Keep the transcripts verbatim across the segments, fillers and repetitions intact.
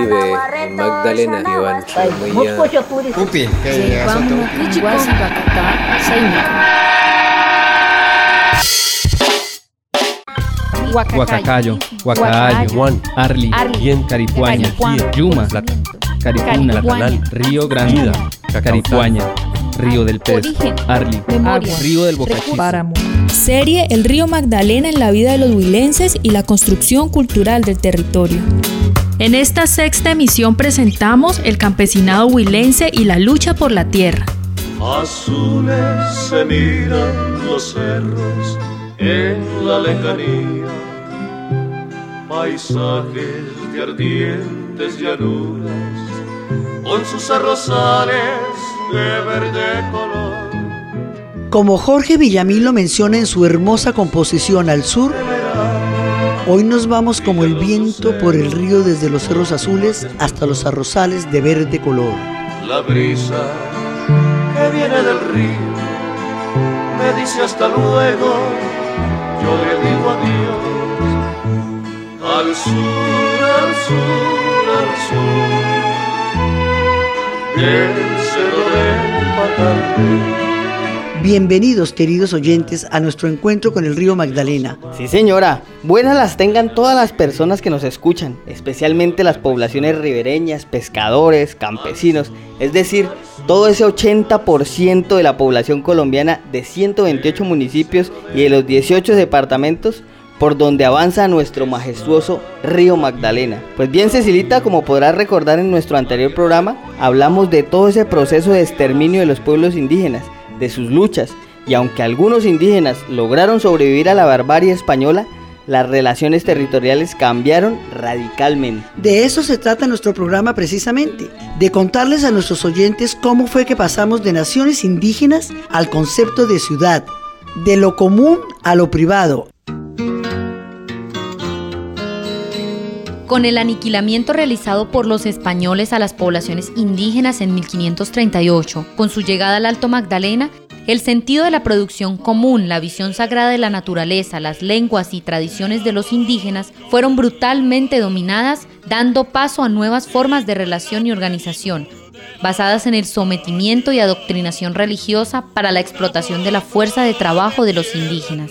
vive en Magdalena, Iván Chumuya. Upi, que asunto. Huacacayo, Huacayo, Juan, Arli, Bien, Caripuaña, Yuma, Caripuna, Río Grande, Caripuaña, Río del Pez, Arli, Río del Bocachico. Serie El Río Magdalena en la vida de los huilenses y la construcción cultural del territorio. En esta sexta emisión presentamos el campesinado huilense y la lucha por la tierra. Azules se miran los cerros en la lejanía, paisajes de ardientes llanuras, con sus arrozales de verde color. Como Jorge Villamil lo menciona en su hermosa composición Al Sur, hoy nos vamos como el viento por el río desde los cerros azules hasta los arrozales de verde color. La brisa que viene del río me dice hasta luego, yo le digo adiós. Al sur, al sur, al sur, del cerro del Patalpe. Bienvenidos, queridos oyentes, a nuestro encuentro con el río Magdalena. Sí, señora. Buenas las tengan todas las personas que nos escuchan, especialmente las poblaciones ribereñas, pescadores, campesinos, es decir, todo ese ochenta por ciento de la población colombiana de ciento veintiocho municipios y de los dieciocho departamentos por donde avanza nuestro majestuoso río Magdalena. Pues bien, Cecilita, como podrás recordar en nuestro anterior programa, hablamos de todo ese proceso de exterminio de los pueblos indígenas, de sus luchas, y aunque algunos indígenas lograron sobrevivir a la barbarie española, las relaciones territoriales cambiaron radicalmente. De eso se trata nuestro programa precisamente, de contarles a nuestros oyentes cómo fue que pasamos de naciones indígenas al concepto de ciudad, de lo común a lo privado. Con el aniquilamiento realizado por los españoles a las poblaciones indígenas en mil quinientos treinta y ocho, con su llegada al Alto Magdalena, el sentido de la producción común, la visión sagrada de la naturaleza, las lenguas y tradiciones de los indígenas fueron brutalmente dominadas, dando paso a nuevas formas de relación y organización, basadas en el sometimiento y adoctrinación religiosa para la explotación de la fuerza de trabajo de los indígenas.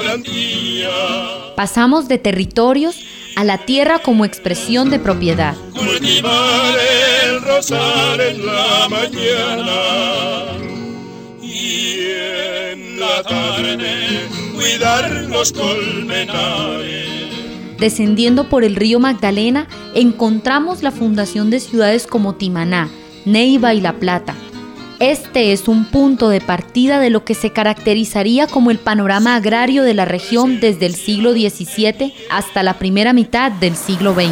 Pasamos de territorios a la tierra como expresión de propiedad. Cultivar el rosal en la mañana y en la tarde cuidar los colmenares. Descendiendo por el río Magdalena, encontramos la fundación de ciudades como Timaná, Neiva y La Plata. Este es un punto de partida de lo que se caracterizaría como el panorama agrario de la región desde el siglo diecisiete hasta la primera mitad del siglo veinte.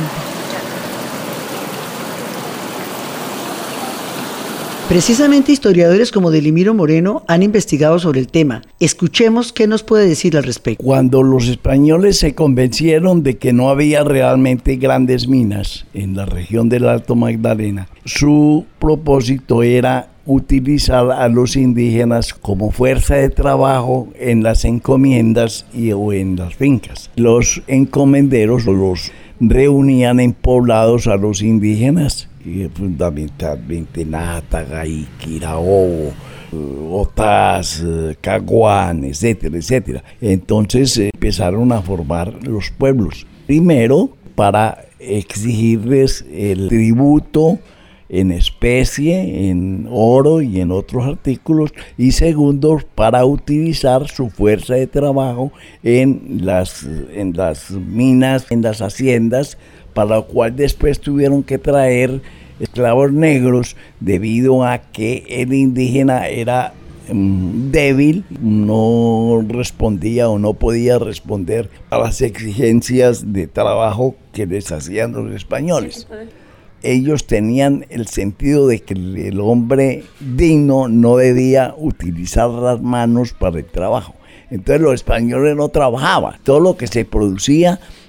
Precisamente historiadores como Delimiro Moreno han investigado sobre el tema. Escuchemos qué nos puede decir al respecto. Cuando los españoles se convencieron de que no había realmente grandes minas en la región del Alto Magdalena, su propósito era utilizar a los indígenas como fuerza de trabajo en las encomiendas y, o en las fincas. Los encomenderos los reunían en poblados a los indígenas, y fundamentalmente Nátaga, Quiraó, Otás, Caguán, etcétera, etcétera. Entonces eh, empezaron a formar los pueblos. Primero, para exigirles el tributo en especie, en oro y en otros artículos, y segundo, para utilizar su fuerza de trabajo en las, en las minas, en las haciendas, para lo cual después tuvieron que traer esclavos negros debido a que el indígena era um, débil, no respondía o no podía responder a las exigencias de trabajo que les hacían los españoles. Ellos tenían el sentido de que el hombre digno no debía utilizar las manos para el trabajo. Entonces los españoles no trabajaban. Todo lo que se producía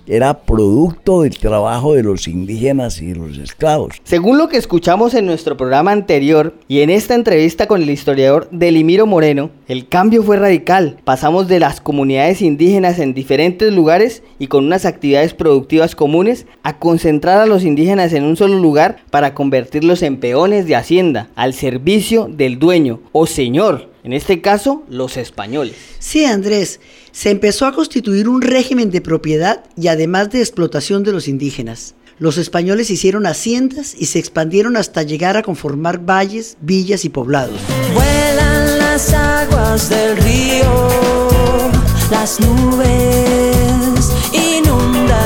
era producto del trabajo de los indígenas y de los esclavos. Según lo que escuchamos en nuestro programa anterior y en esta entrevista con el historiador Delimiro Moreno, el cambio fue radical. Pasamos de las comunidades indígenas en diferentes lugares y con unas actividades productivas comunes a concentrar a los indígenas en un solo lugar para convertirlos en peones de hacienda, al servicio del dueño o señor, en este caso los españoles. Sí, Andrés, se empezó a constituir un régimen de propiedad y además de explotación de los indígenas. Los españoles hicieron haciendas y se expandieron hasta llegar a conformar valles, villas y poblados. Vuelan las aguas del río, las nubes inundan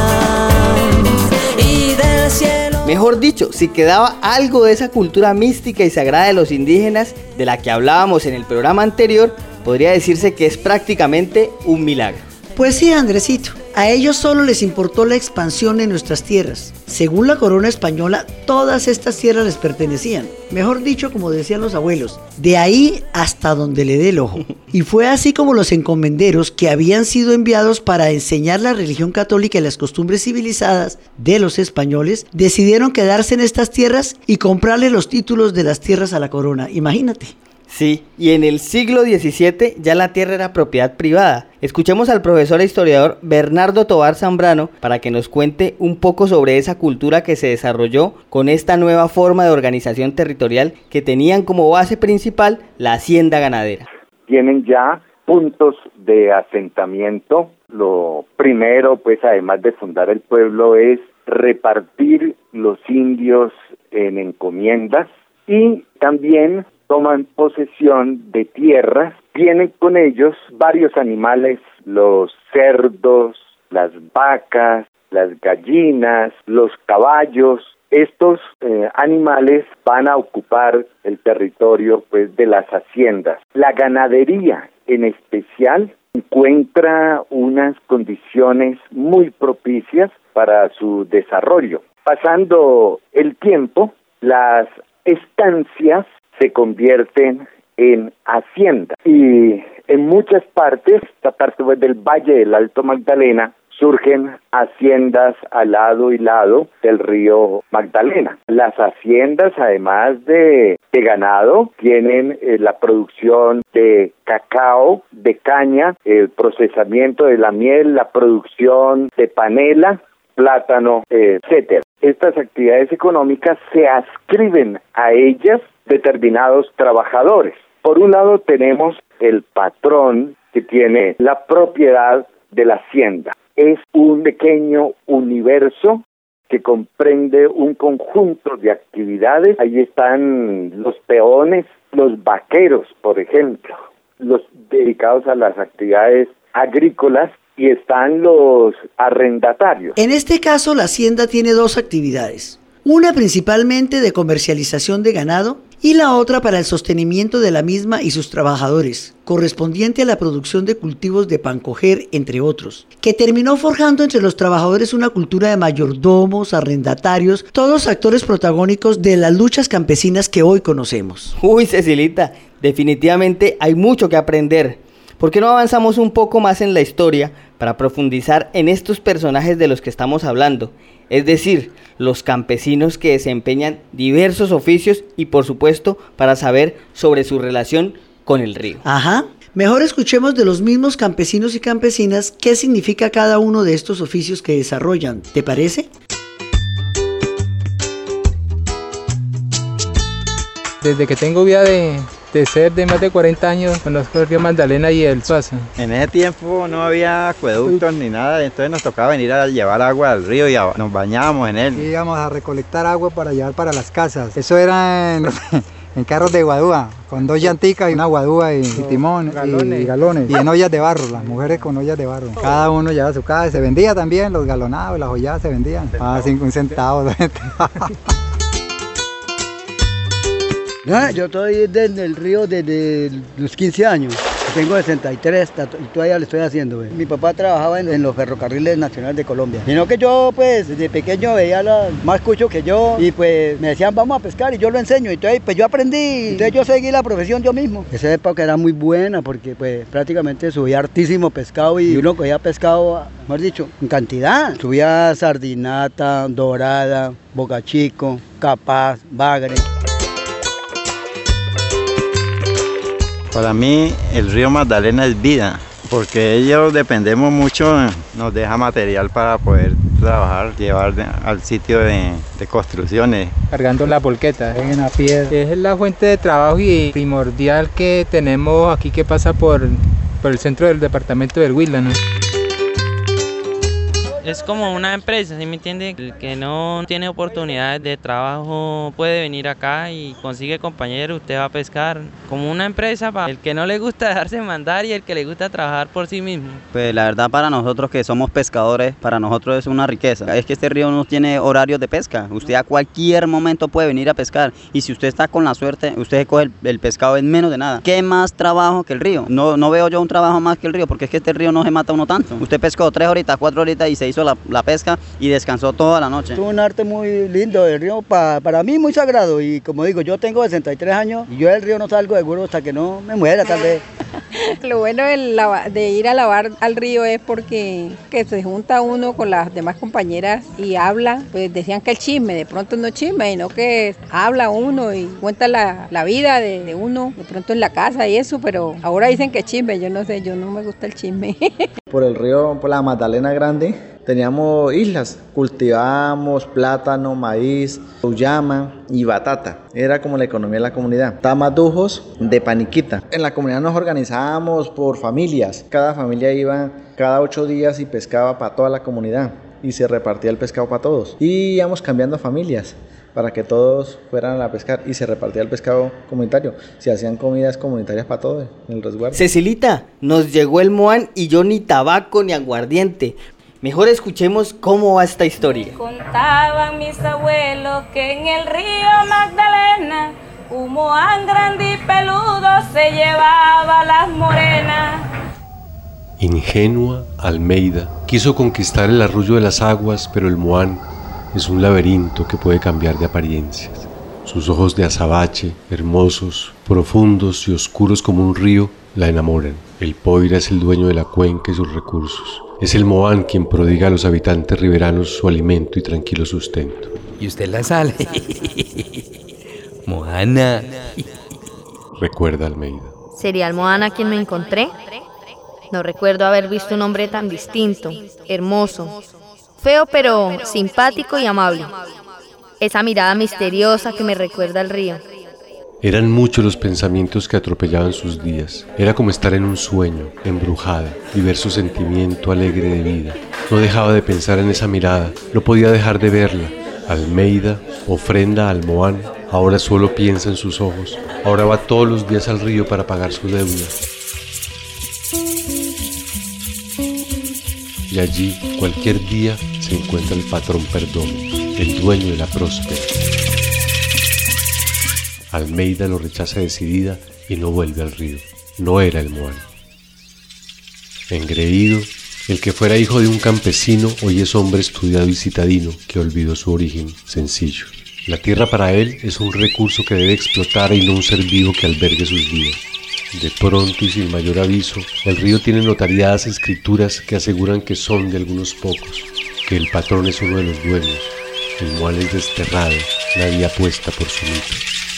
y del cielo... Mejor dicho, si quedaba algo de esa cultura mística y sagrada de los indígenas, de la que hablábamos en el programa anterior, podría decirse que es prácticamente un milagro. Pues sí, Andresito, a ellos solo les importó la expansión en nuestras tierras. Según la corona española, todas estas tierras les pertenecían. Mejor dicho, como decían los abuelos, de ahí hasta donde le dé el ojo. Y fue así como los encomenderos, que habían sido enviados para enseñar la religión católica y las costumbres civilizadas de los españoles, decidieron quedarse en estas tierras y comprarle los títulos de las tierras a la corona. Imagínate. Sí, y en el siglo diecisiete ya la tierra era propiedad privada. Escuchemos al profesor e historiador Bernardo Tovar Zambrano para que nos cuente un poco sobre esa cultura que se desarrolló con esta nueva forma de organización territorial que tenían como base principal la hacienda ganadera. Tienen ya puntos de asentamiento. Lo primero, pues además de fundar el pueblo, es repartir los indios en encomiendas y también toman posesión de tierras, tienen con ellos varios animales, los cerdos, las vacas, las gallinas, los caballos. Estos eh, animales van a ocupar el territorio, pues, de las haciendas. La ganadería en especial encuentra unas condiciones muy propicias para su desarrollo. Pasando el tiempo, las estancias se convierten en haciendas y en muchas partes, esta parte pues, del Valle del Alto Magdalena, surgen haciendas al lado y lado del río Magdalena. Las haciendas, además de, de ganado, tienen eh, la producción de cacao, de caña, el procesamiento de la miel, la producción de panela, plátano, eh, etcétera. Estas actividades económicas se adscriben a ellas determinados trabajadores. Por un lado tenemos el patrón que tiene la propiedad de la hacienda. Es un pequeño universo que comprende un conjunto de actividades. Ahí están los peones, los vaqueros, por ejemplo, los dedicados a las actividades agrícolas, y están los arrendatarios. En este caso, la hacienda tiene dos actividades. Una principalmente de comercialización de ganado y la otra para el sostenimiento de la misma y sus trabajadores, correspondiente a la producción de cultivos de pancoger, entre otros, que terminó forjando entre los trabajadores una cultura de mayordomos, arrendatarios, todos actores protagónicos de las luchas campesinas que hoy conocemos. Uy, Cecilita, definitivamente hay mucho que aprender. ¿Por qué no avanzamos un poco más en la historia para profundizar en estos personajes de los que estamos hablando? Es decir, los campesinos que desempeñan diversos oficios y, por supuesto, para saber sobre su relación con el río. Ajá. Mejor escuchemos de los mismos campesinos y campesinas qué significa cada uno de estos oficios que desarrollan. ¿Te parece? Desde que tengo vida de, de ser de más de cuarenta años, conozco el río Magdalena y el Suaza. En ese tiempo no había acueductos ni nada, entonces nos tocaba venir a llevar agua al río y a, nos bañábamos en él. Y íbamos a recolectar agua para llevar para las casas. Eso era en, en carros de guadúa, con dos llanticas y una guadúa y, y timón galones. Y, y galones. Y en ollas de barro, las mujeres con ollas de barro. Cada uno llevaba a su casa y se vendía también, los galonados, las olladas se vendían. A cinco centavos. Ah, yo estoy desde el río desde los quince años. Tengo sesenta y tres y todavía le estoy haciendo. Ve. Mi papá trabajaba en, en los ferrocarriles nacionales de Colombia. Sino que yo, pues, desde pequeño veía la, más cucho que yo y pues me decían, vamos a pescar y yo lo enseño. Y entonces, pues yo aprendí, entonces yo seguí la profesión yo mismo. Esa época era muy buena porque, pues, prácticamente subía hartísimo pescado y uno cogía pescado, mejor dicho, en cantidad. Subía sardinata, dorada, bocachico, capaz, bagre. Para mí el río Magdalena es vida, porque ellos dependemos mucho, nos deja material para poder trabajar, llevar de, al sitio de, de construcciones. Cargando la volqueta, en la piedra. Es la fuente de trabajo y primordial que tenemos aquí que pasa por, por el centro del departamento del Huila, ¿no? Es como una empresa, ¿sí me entiende? El que no tiene oportunidades de trabajo puede venir acá y consigue compañeros, usted va a pescar. Como una empresa para el que no le gusta dejarse mandar y el que le gusta trabajar por sí mismo. Pues la verdad para nosotros que somos pescadores, para nosotros es una riqueza. Es que este río no tiene horarios de pesca. Usted a cualquier momento puede venir a pescar y si usted está con la suerte, usted coge el, el pescado en menos de nada. ¿Qué más trabajo que el río? No, no veo yo un trabajo más que el río porque es que este río no se mata uno tanto. Usted pescó tres horitas, cuatro horitas y se hizo la, la pesca y descansó toda la noche. Es un arte muy lindo del río, pa, para mí muy sagrado y como digo, yo tengo sesenta y tres años y yo del río no salgo seguro hasta que no me muera tal vez. Lo bueno de, lava, de ir a lavar al río es porque que se junta uno con las demás compañeras y habla, pues decían que el chisme, de pronto no es chisme, sino que habla uno y cuenta la, la vida de, de uno, de pronto en la casa y eso, pero ahora dicen que es chisme, yo no sé, yo no me gusta el chisme. Por el río, por la Magdalena Grande, teníamos islas, cultivábamos plátano, maíz, uyama y batata. Era como la economía de la comunidad. Tamadujos de paniquita. En la comunidad nos organizábamos por familias. Cada familia iba cada ocho días y pescaba para toda la comunidad. Y se repartía el pescado para todos. Y íbamos cambiando familias para que todos fueran a pescar y se repartía el pescado comunitario. Se hacían comidas comunitarias para todos en el resguardo. Cecilita, nos llegó el Moan y yo ni tabaco ni aguardiente. Mejor escuchemos cómo va esta historia. Contaban mis abuelos que en el río Magdalena un Moan grande y peludo se llevaba las morenas. Ingenua Almeida quiso conquistar el arrullo de las aguas, pero el Moan es un laberinto que puede cambiar de apariencias. Sus ojos de azabache, hermosos, profundos y oscuros como un río, la enamoran. El Poira es el dueño de la cuenca y sus recursos. Es el Moan quien prodiga a los habitantes riberanos su alimento y tranquilo sustento. ¿Y usted la sale? Moana. Recuerda Almeida. ¿Sería el Moan a quien me encontré? No recuerdo haber visto un hombre tan distinto, hermoso, feo pero simpático y amable. Esa mirada misteriosa que me recuerda al río. Eran muchos los pensamientos que atropellaban sus días. Era como estar en un sueño, embrujada, diverso sentimiento alegre de vida. No dejaba de pensar en esa mirada, no podía dejar de verla. Almeida, ofrenda al Moan, ahora solo piensa en sus ojos. Ahora va todos los días al río para pagar su deuda. Y allí, cualquier día, se encuentra el patrón Perdomo, el dueño de la próspera. Almeida lo rechaza decidida y no vuelve al río. No era el Moan. Engreído, el que fuera hijo de un campesino, hoy es hombre estudiado y citadino que olvidó su origen sencillo. La tierra para él es un recurso que debe explotar y no un ser vivo que albergue sus vidas. De pronto y sin mayor aviso, el río tiene notariadas escrituras que aseguran que son de algunos pocos, que el patrón es uno de los dueños, el Moan es desterrado, nadie apuesta por su mito.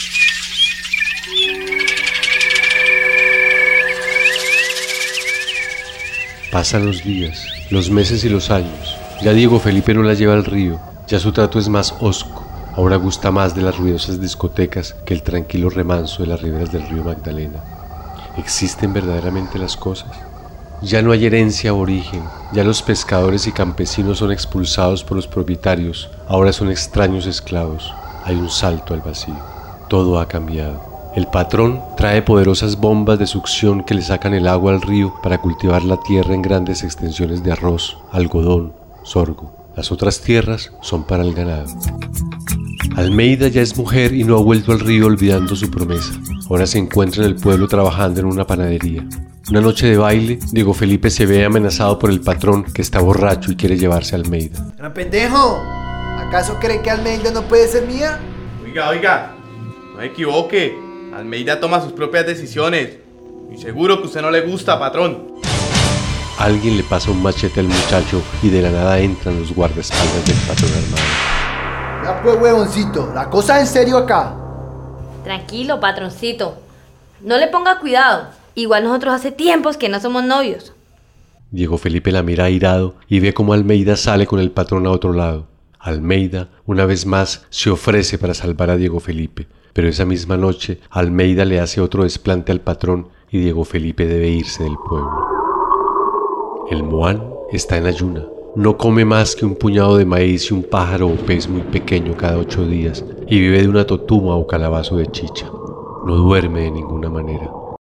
Pasan los días, los meses y los años. Ya Diego Felipe no la lleva al río, ya su trato es más hosco. Ahora gusta más de las ruidosas discotecas que el tranquilo remanso de las riberas del río Magdalena. ¿Existen verdaderamente las cosas? Ya no hay herencia o origen, ya los pescadores y campesinos son expulsados por los propietarios, ahora son extraños esclavos. Hay un salto al vacío. Todo ha cambiado. El patrón trae poderosas bombas de succión que le sacan el agua al río para cultivar la tierra en grandes extensiones de arroz, algodón, sorgo. Las otras tierras son para el ganado. Almeida ya es mujer y no ha vuelto al río olvidando su promesa. Ahora se encuentra en el pueblo trabajando en una panadería. Una noche de baile, Diego Felipe se ve amenazado por el patrón que está borracho y quiere llevarse a Almeida. ¡Gran pendejo! ¿Acaso cree que Almeida no puede ser mía? Oiga, oiga, no se equivoque. Almeida toma sus propias decisiones. Y seguro que a usted no le gusta, patrón. Alguien le pasa un machete al muchacho y de la nada entran los guardaespaldas del patrón armado. Ya pues, huevoncito, la cosa es en serio acá. Tranquilo, patroncito. No le ponga cuidado. Igual nosotros hace tiempos que no somos novios. Diego Felipe la mira airado y ve cómo Almeida sale con el patrón a otro lado. Almeida, una vez más, se ofrece para salvar a Diego Felipe, pero esa misma noche Almeida le hace otro desplante al patrón y Diego Felipe debe irse del pueblo. El Moán está en ayuna. No come más que un puñado de maíz y un pájaro o pez muy pequeño cada ocho días y vive de una totuma o calabazo de chicha. No duerme de ninguna manera.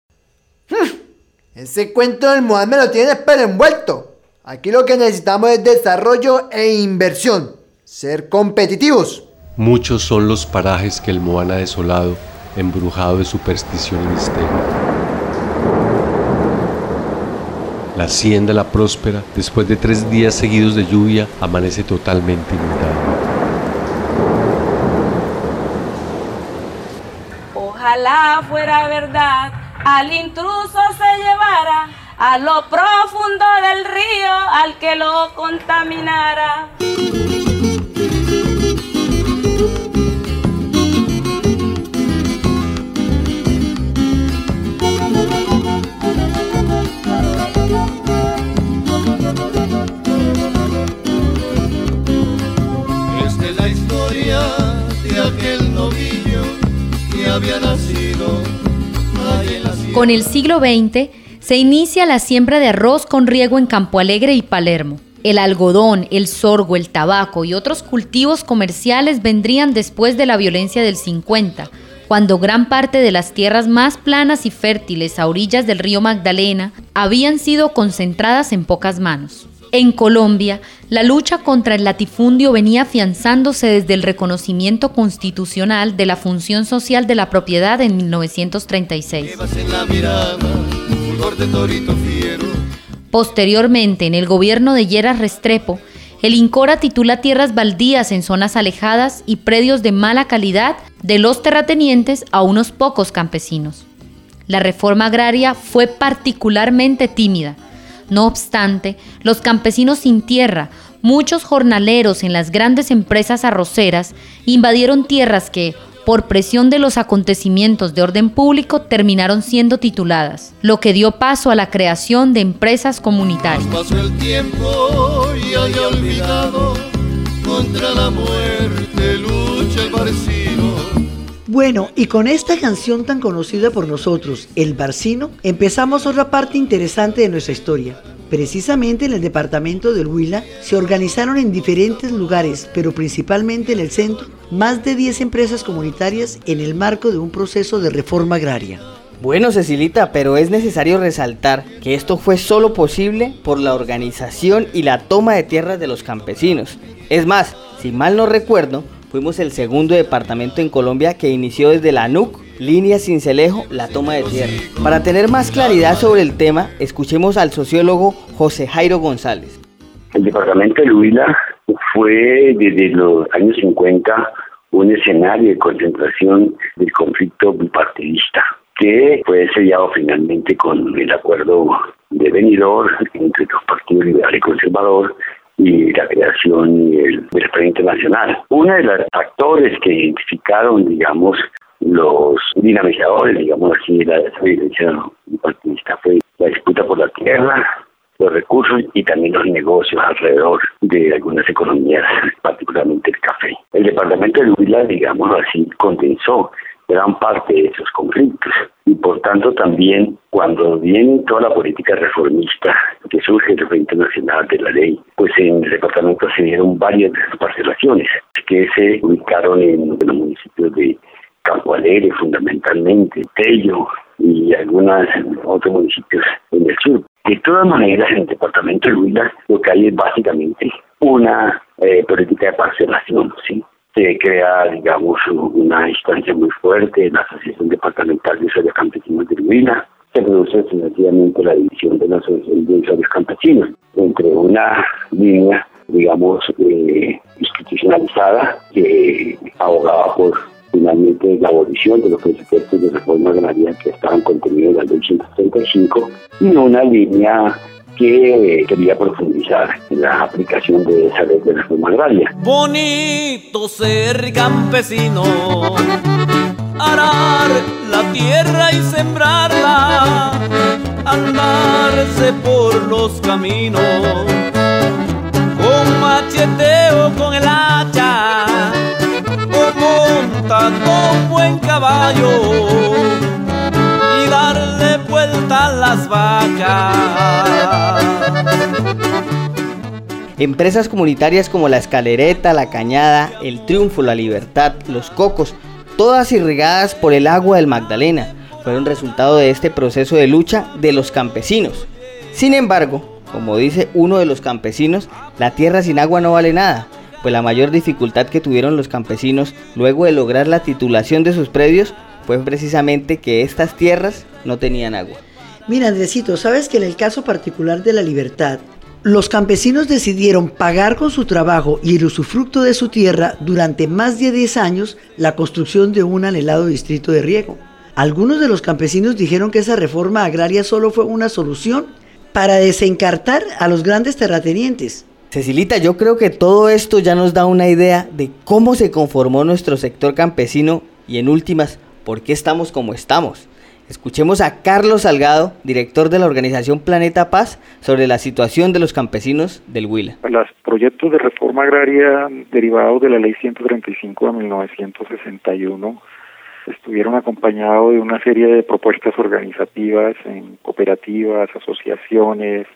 Ese cuento del Moán me lo tienes pero envuelto. Aquí lo que necesitamos es desarrollo e inversión. Ser competitivos. Muchos son los parajes que el Moán ha desolado, embrujado de superstición y misterio. La hacienda La Próspera, después de tres días seguidos de lluvia, amanece totalmente inundada. Ojalá fuera verdad, al intruso se llevara a lo profundo del río, al que lo contaminara. Esta es la historia de aquel novillo que había nacido ahí en la sierra. Con el siglo veinte se inicia la siembra de arroz con riego en Campo Alegre y Palermo. El algodón, el sorgo, el tabaco y otros cultivos comerciales vendrían después de la violencia del cincuenta, cuando gran parte de las tierras más planas y fértiles a orillas del río Magdalena habían sido concentradas en pocas manos. En Colombia, la lucha contra el latifundio venía afianzándose desde el reconocimiento constitucional de la función social de la propiedad en mil novecientos treinta y seis. Posteriormente, en el gobierno de Lleras Restrepo, el INCORA titula tierras baldías en zonas alejadas y predios de mala calidad de los terratenientes a unos pocos campesinos. La reforma agraria fue particularmente tímida. No obstante, los campesinos sin tierra, muchos jornaleros en las grandes empresas arroceras, invadieron tierras que, por presión de los acontecimientos de orden público, terminaron siendo tituladas, lo que dio paso a la creación de empresas comunitarias. Pasó el tiempo y había olvidado, contra la muerte lucha el barcino. Bueno, y con esta canción tan conocida por nosotros, El Barcino, empezamos otra parte interesante de nuestra historia. Precisamente en el departamento del Huila se organizaron en diferentes lugares, pero principalmente en el centro, más de diez empresas comunitarias en el marco de un proceso de reforma agraria. Bueno, Cecilita, pero es necesario resaltar que esto fue solo posible por la organización y la toma de tierras de los campesinos. Es más, si mal no recuerdo, fuimos el segundo departamento en Colombia que inició desde la N U C, línea Cincelejo, la toma de tierra. Para tener más claridad sobre el tema, escuchemos al sociólogo José Jairo González. El departamento del Huila fue desde los años cincuenta un escenario de concentración del conflicto bipartidista, que fue sellado finalmente con el acuerdo de Benidorm entre los partidos liberal y conservador y la creación del, del Frente Nacional. Uno de los factores que identificaron, digamos, los dinamizadores, digamos así, de la violencia bipartidista fue la disputa por la tierra, los recursos y también los negocios alrededor de algunas economías, particularmente el café. El departamento de Huila, digamos así, condensó gran parte de esos conflictos y por tanto también cuando viene toda la política reformista que surge del Frente Nacional de la Ley, pues en el departamento se dieron varias parcelaciones que se ubicaron en los municipios de Campo Alegre fundamentalmente, Tello y algunos otros municipios en el sur. De todas maneras, en el departamento de Huila lo que hay es básicamente una eh, política de parcelación, ¿sí? Se crea, digamos, una instancia muy fuerte, la Asociación Departamental de Usuarios Campesinos del Huila, se produce definitivamente la división de la asociación de usuarios campesinos entre una línea, digamos, eh, institucionalizada que abogaba por finalmente la abolición de los preceptos de reforma agraria que estaban contenidos en la ley ciento treinta y cinco y una línea que eh, quería profundizar en la aplicación de esa ley de reforma agraria. Bonito ser campesino, arar la tierra y sembrarla, andarse por los caminos, con machete o con el hacha, o montando un buen caballo, y darle vuelta a las vacas. Empresas comunitarias como La Escalereta, La Cañada, El Triunfo, La Libertad, Los Cocos, todas irrigadas por el agua del Magdalena, fueron resultado de este proceso de lucha de los campesinos. Sin embargo, como dice uno de los campesinos, la tierra sin agua no vale nada, pues la mayor dificultad que tuvieron los campesinos luego de lograr la titulación de sus predios fue precisamente que estas tierras no tenían agua. Mira, Andresito, ¿sabes que en el caso particular de La Libertad, los campesinos decidieron pagar con su trabajo y el usufructo de su tierra durante más de diez años la construcción de un anhelado distrito de riego? Algunos de los campesinos dijeron que esa reforma agraria solo fue una solución para desencartar a los grandes terratenientes. Cecilita, yo creo que todo esto ya nos da una idea de cómo se conformó nuestro sector campesino y, en últimas, por qué estamos como estamos. Escuchemos a Carlos Salgado, director de la organización Planeta Paz, sobre la situación de los campesinos del Huila. Los proyectos de reforma agraria derivados de la ley ciento treinta y cinco de mil novecientos sesenta y uno estuvieron acompañados de una serie de propuestas organizativas en cooperativas, asociaciones,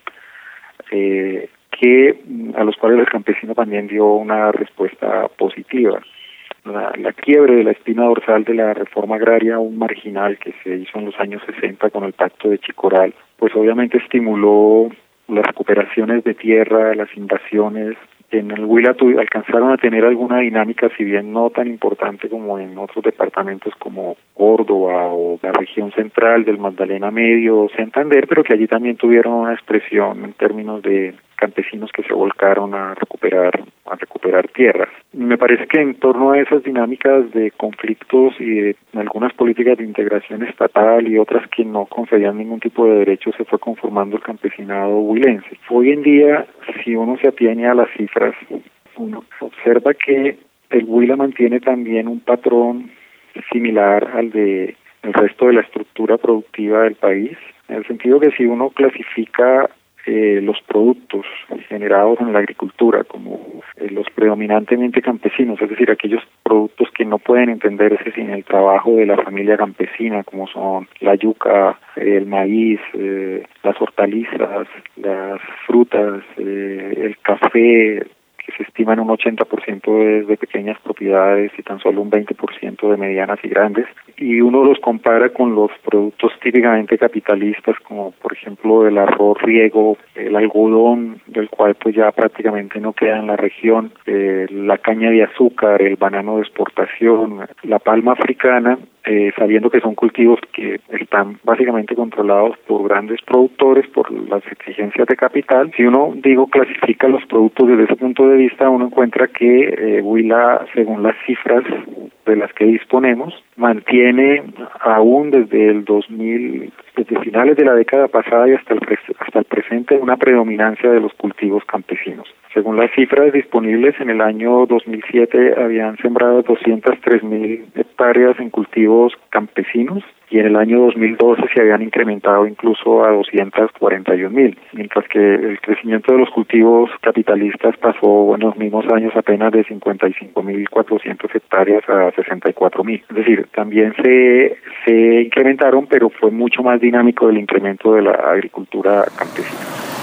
eh, que a los cuales el campesino también dio una respuesta positiva. La, la quiebre de la espina dorsal de la reforma agraria, un marginal que se hizo en los años sesenta con el Pacto de Chicoral, pues obviamente estimuló las recuperaciones de tierra, las invasiones. En el Huila tu, alcanzaron a tener alguna dinámica, si bien no tan importante como en otros departamentos como Córdoba o la región central del Magdalena Medio o Santander, pero que allí también tuvieron una expresión en términos de campesinos que se volcaron a recuperar a recuperar tierras. Me parece que en torno a esas dinámicas de conflictos y de algunas políticas de integración estatal y otras que no concedían ningún tipo de derecho, se fue conformando el campesinado huilense. Hoy en día, si uno se atiene a las cifras, uno observa que el Huila mantiene también un patrón similar al de el resto de la estructura productiva del país, en el sentido que si uno clasifica Eh, los productos generados en la agricultura como eh, los predominantemente campesinos, es decir, aquellos productos que no pueden entenderse sin el trabajo de la familia campesina, como son la yuca, eh, el maíz, eh, las hortalizas, las frutas, eh, el café, que se estima en un ochenta por ciento de, de pequeñas propiedades y tan solo un veinte por ciento de medianas y grandes, y uno los compara con los productos típicamente capitalistas, como por ejemplo el arroz riego, el algodón, del cual pues ya prácticamente no queda en la región, eh, la caña de azúcar, el banano de exportación, la palma africana, eh, sabiendo que son cultivos que están básicamente controlados por grandes productores, por las exigencias de capital. Si uno, digo, clasifica los productos desde ese punto de vista, uno encuentra que eh, Huila, según las cifras de las que disponemos, mantiene aún desde el dos mil, desde finales de la década pasada y hasta el, hasta el presente, una predominancia de los cultivos campesinos. Según las cifras disponibles, en el año dos mil siete habían sembrado doscientas tres mil hectáreas en cultivos campesinos y en el año dos mil doce se habían incrementado incluso a doscientas cuarenta y un mil, mientras que el crecimiento de los cultivos capitalistas pasó en los mismos años apenas de cincuenta y cinco mil cuatrocientas hectáreas a sesenta y cuatro mil. Es decir, también se, se incrementaron, pero fue mucho más dinámico el incremento de la agricultura campesina.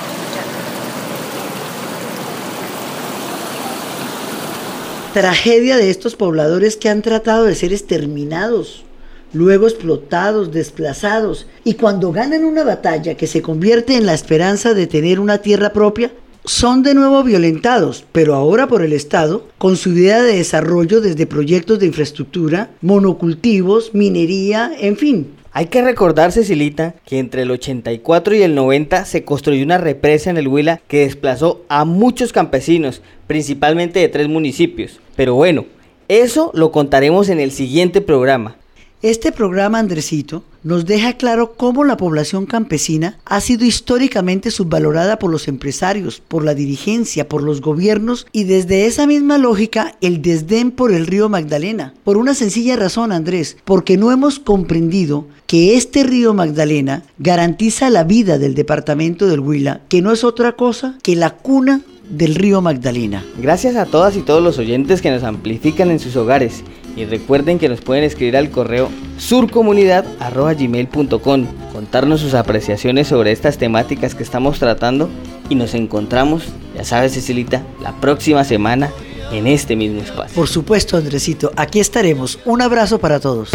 Tragedia de estos pobladores que han tratado de ser exterminados, luego explotados, desplazados, y cuando ganan una batalla que se convierte en la esperanza de tener una tierra propia, son de nuevo violentados, pero ahora por el Estado, con su idea de desarrollo desde proyectos de infraestructura, monocultivos, minería, en fin. Hay que recordar, Cecilita, que entre el ochenta y cuatro y el noventa se construyó una represa en el Huila que desplazó a muchos campesinos, principalmente de tres municipios. Pero bueno, eso lo contaremos en el siguiente programa. Este programa, Andresito, nos deja claro cómo la población campesina ha sido históricamente subvalorada por los empresarios, por la dirigencia, por los gobiernos y desde esa misma lógica el desdén por el río Magdalena. Por una sencilla razón, Andrés, porque no hemos comprendido que este río Magdalena garantiza la vida del departamento del Huila, que no es otra cosa que la cuna del río Magdalena. Gracias a todas y todos los oyentes que nos amplifican en sus hogares. Y recuerden que nos pueden escribir al correo surcomunidad arroba gmail punto com, contarnos sus apreciaciones sobre estas temáticas que estamos tratando y nos encontramos, ya sabes, Cecilita, la próxima semana en este mismo espacio. Por supuesto, Andresito, aquí estaremos. Un abrazo para todos.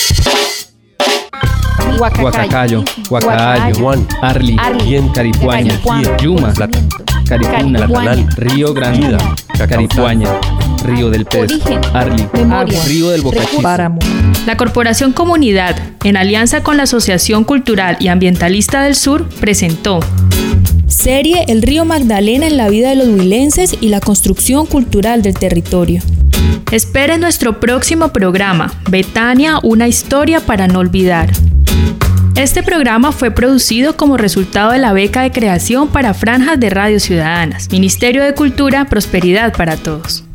Huacacayo, Huacayo, Juan, Arli, Bien, Caripuaña, Yuma, Caripuna, Platanal, Río Grande, Caripuaña, Río del Pez, Arli, Río del Bocachico, Páramo. La Corporación Comunidad, en alianza con la Asociación Cultural y Ambientalista del Sur, presentó serie El Río Magdalena en la vida de los huilenses y la construcción cultural del territorio. Espere nuestro próximo programa, Betania, una historia para no olvidar. Este programa fue producido como resultado de la beca de creación para franjas de radio ciudadanas, Ministerio de Cultura, Prosperidad para Todos.